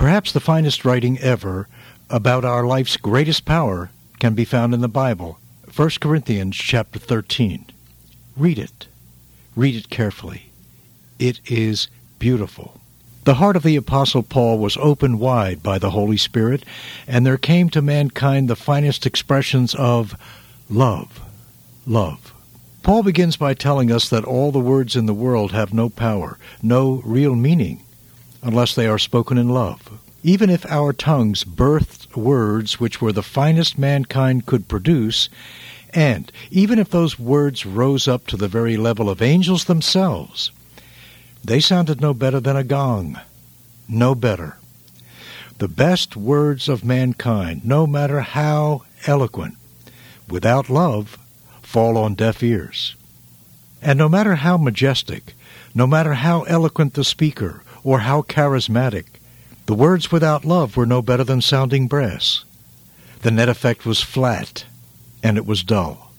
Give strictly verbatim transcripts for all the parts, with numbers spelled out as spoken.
Perhaps the finest writing ever about our life's greatest power can be found in the Bible, First Corinthians chapter thirteen. Read it. Read it carefully. It is beautiful. The heart of the Apostle Paul was opened wide by the Holy Spirit, and there came to mankind the finest expressions of love. Love. Paul begins by telling us that all the words in the world have no power, no real meaning, unless they are spoken in love. Even if our tongues birthed words which were the finest mankind could produce, and even if those words rose up to the very level of angels themselves, they sounded no better than a gong. No better. The best words of mankind, no matter how eloquent, without love, fall on deaf ears. And no matter how majestic, no matter how eloquent the speaker, or how charismatic, the words without love were no better than sounding brass. The net effect was flat, and it was dull.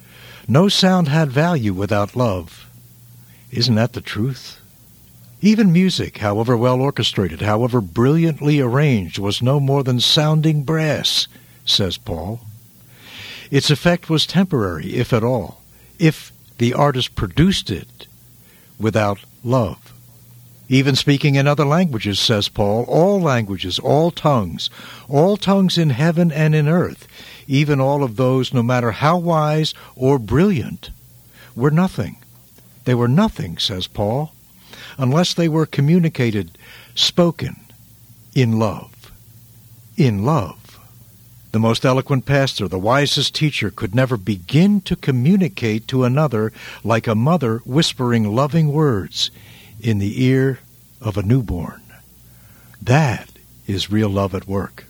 No sound had value without love. Isn't that the truth? Even music, however well orchestrated, however brilliantly arranged, was no more than sounding brass, says Paul. Its effect was temporary, if at all, if the artist produced it without love. Even speaking in other languages, says Paul, all languages, all tongues, all tongues in heaven and in earth, even all of those, no matter how wise or brilliant, were nothing. They were nothing, says Paul, unless they were communicated, spoken, in love. In love. The most eloquent pastor, the wisest teacher, could never begin to communicate to another like a mother whispering loving words in the ear of a newborn. That is real love at work.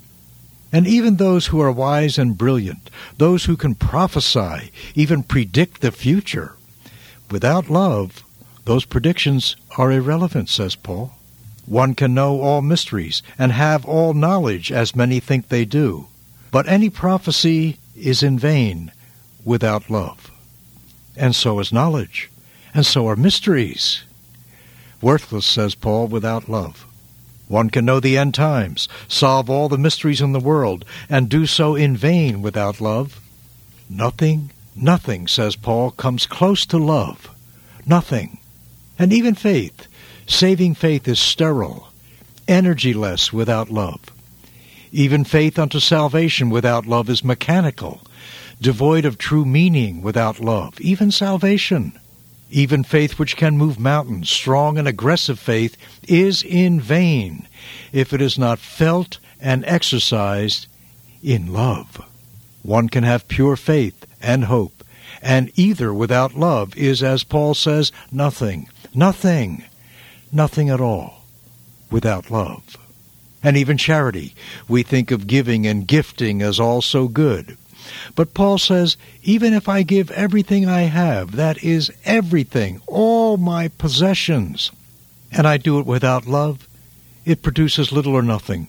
And even those who are wise and brilliant, those who can prophesy, even predict the future, without love, those predictions are irrelevant, says Paul. One can know all mysteries and have all knowledge, as many think they do. But any prophecy is in vain without love. And so is knowledge. And so are mysteries. Worthless, says Paul, without love. One can know the end times, solve all the mysteries in the world, and do so in vain without love. Nothing, nothing, says Paul, comes close to love. Nothing. And even faith, saving faith, is sterile, energyless without love. Even faith unto salvation without love is mechanical, devoid of true meaning without love. Even salvation, even faith which can move mountains, strong and aggressive faith, is in vain if it is not felt and exercised in love. One can have pure faith and hope, and either without love is, as Paul says, nothing. Nothing, nothing at all, without love. And even charity, we think of giving and gifting as all so good. But Paul says, even if I give everything I have, that is everything, all my possessions, and I do it without love, it produces little or nothing.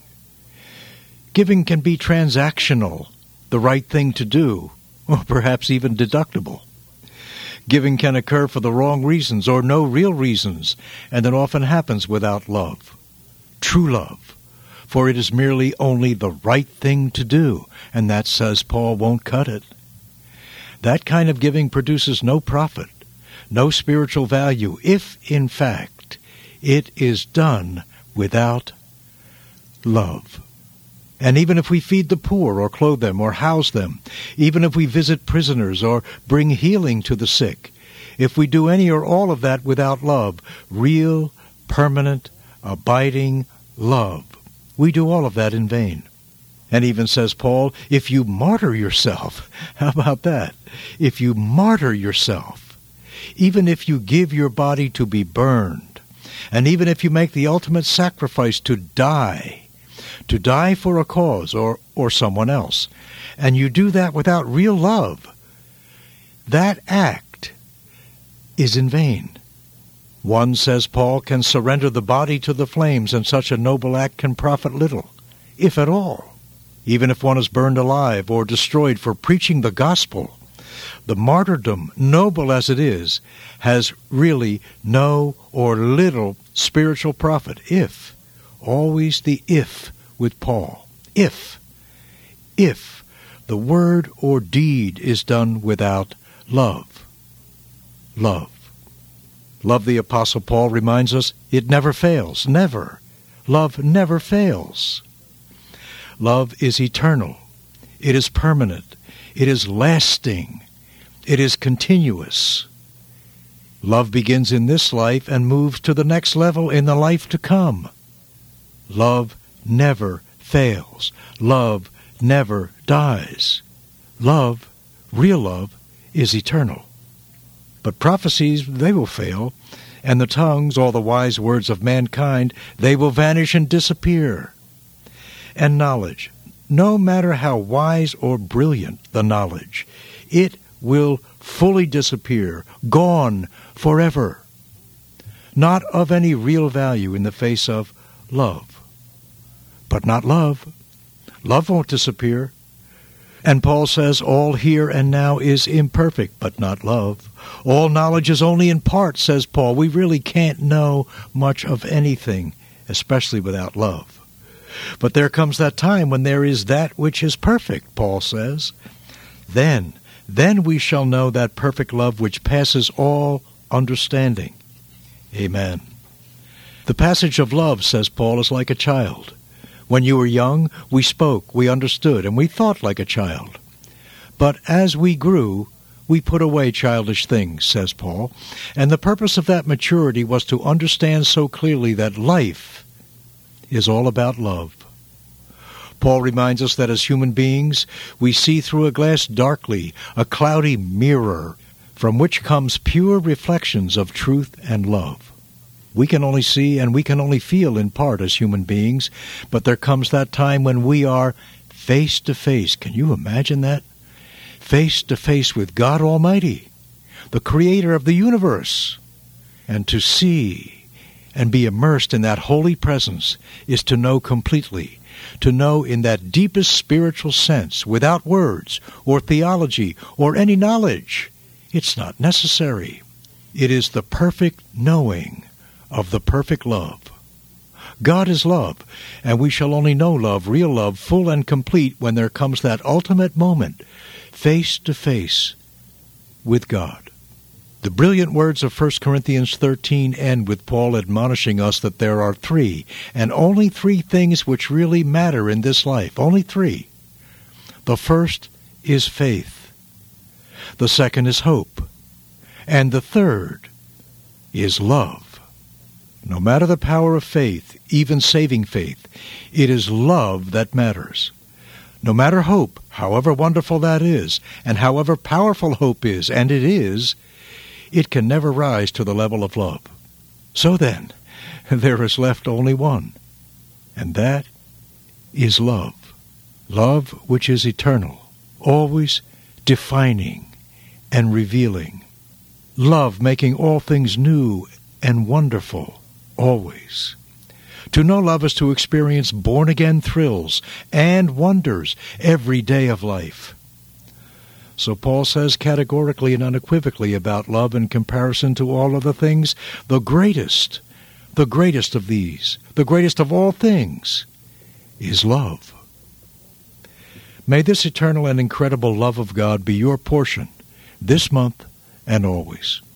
Giving can be transactional, the right thing to do, or perhaps even deductible. Giving can occur for the wrong reasons or no real reasons, and it often happens without love. True love. For it is merely only the right thing to do, and that, says Paul, won't cut it. That kind of giving produces no profit, no spiritual value, if, in fact, it is done without love. And even if we feed the poor or clothe them or house them, even if we visit prisoners or bring healing to the sick, if we do any or all of that without love, real, permanent, abiding love, we do all of that in vain. And even, says Paul, if you martyr yourself, how about that? If you martyr yourself, even if you give your body to be burned, and even if you make the ultimate sacrifice to die, to die for a cause or, or someone else, and you do that without real love, that act is in vain. One, says Paul, can surrender the body to the flames, and such a noble act can profit little, if at all. Even if one is burned alive or destroyed for preaching the gospel, the martyrdom, noble as it is, has really no or little spiritual profit, if always the if with Paul. If, if the word or deed is done without love. Love. Love, the Apostle Paul reminds us, it never fails. Never. Love never fails. Love is eternal. It is permanent. It is lasting. It is continuous. Love begins in this life and moves to the next level in the life to come. Love never fails. Love never dies. Love, real love, is eternal. But prophecies, they will fail, and the tongues, all the wise words of mankind, they will vanish and disappear. And knowledge, no matter how wise or brilliant the knowledge, it will fully disappear, gone forever. Not of any real value in the face of love. But not love. Love won't disappear. And Paul says all here and now is imperfect, but not love. All knowledge is only in part, says Paul. We really can't know much of anything, especially without love. But there comes that time when there is that which is perfect, Paul says. Then, then we shall know that perfect love which passes all understanding. Amen. The passage of love, says Paul, is like a child. When you were young, we spoke, we understood, and we thought like a child. But as we grew, we put away childish things, says Paul, and the purpose of that maturity was to understand so clearly that life is all about love. Paul reminds us that as human beings, we see through a glass darkly, a cloudy mirror, from which comes pure reflections of truth and love. We can only see and we can only feel in part as human beings, but there comes that time when we are face to face. Can you imagine that? Face to face with God Almighty, the Creator of the universe. And to see and be immersed in that holy presence is to know completely, to know in that deepest spiritual sense, without words or theology or any knowledge. It's not necessary. It is the perfect knowing of the perfect love. God is love, and we shall only know love, real love, full and complete, when there comes that ultimate moment, face to face with God. The brilliant words of First Corinthians thirteen end with Paul admonishing us that there are three, and only three things which really matter in this life. Only three. The first is faith. The second is hope. And the third is love. No matter the power of faith, even saving faith, it is love that matters. No matter hope, however wonderful that is, and however powerful hope is, and it is, it can never rise to the level of love. So then, there is left only one, and that is love. Love which is eternal, always defining and revealing. Love making all things new and wonderful, always. To know love is to experience born-again thrills and wonders every day of life. So Paul says categorically and unequivocally about love in comparison to all other things, the greatest, the greatest of these, the greatest of all things, is love. May this eternal and incredible love of God be your portion this month and always.